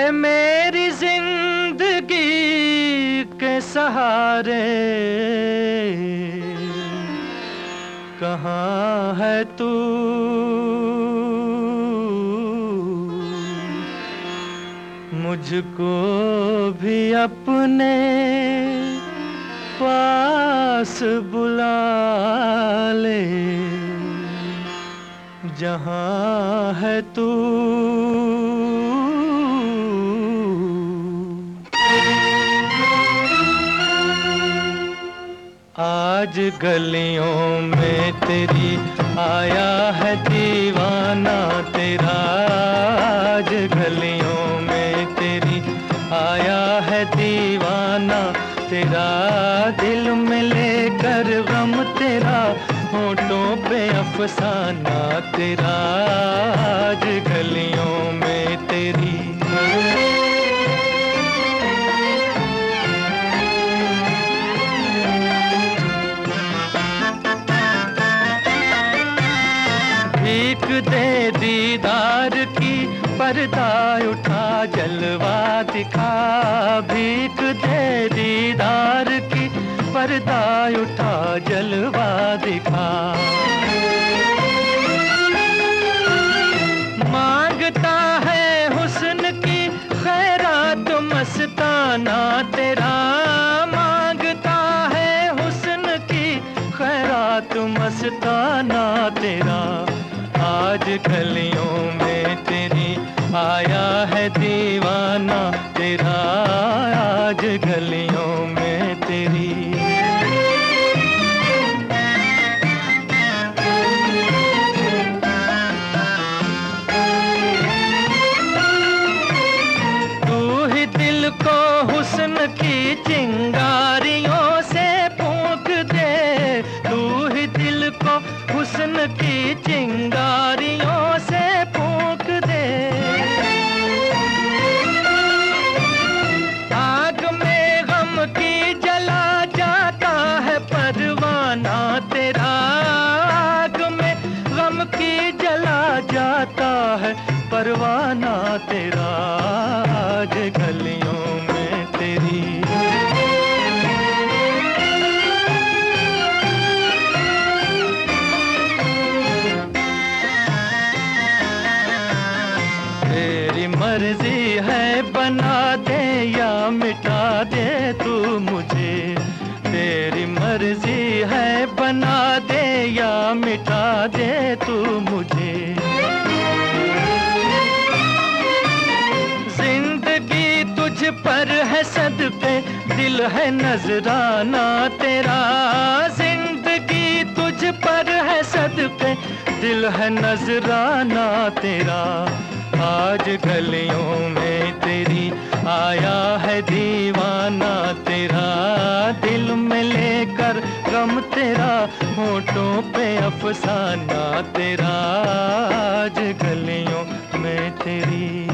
मेरी जिंदगी के सहारे कहाँ है तू? मुझको भी अपने पास बुला ले, जहाँ है तू। आज गलियों में तेरी आया है दीवाना तेरा, आज गलियों में तेरी आया है दीवाना तेरा, दिल में लेकर गम तेरा, होठों पे अफसाना तेरा, आज गलियों में तेरी। भीख दे दीदार की, पर्दा उठा जलवा दिखा, भीख दे दीदार की, पर्दा उठा जलवा दिखा। मांगता है हुस्न की खैरात मस्ताना तेरा, मांगता है हुस्न की खैरात मस्ताना तेरा, आज गलियों में तेरी आया है दीवाना तेरा, आज गलियों में तेरी। तू ही दिल को हुस्न की चिंगारियों से फूंक दे, तू ही दिल को हुस्न की चिंगारियों से फूंक दे। आग में गम की जला जाता है परवाना तेरा, आग में गम की जला जाता है परवाना तेरा, आज गलियों में तेरी। मर्जी है बना दे या मिटा दे तू मुझे, तेरी मर्जी है बना दे या मिटा दे तू मुझे। जिंदगी तुझ पर है सदके, दिल है नजराना तेरा, जिंदगी तुझ पर है सदके, दिल है नजराना तेरा, आज गलियों में तेरी आया है दीवाना तेरा, दिल में लेकर गम तेरा, होठों पे अफसाना तेरा, आज गलियों में तेरी।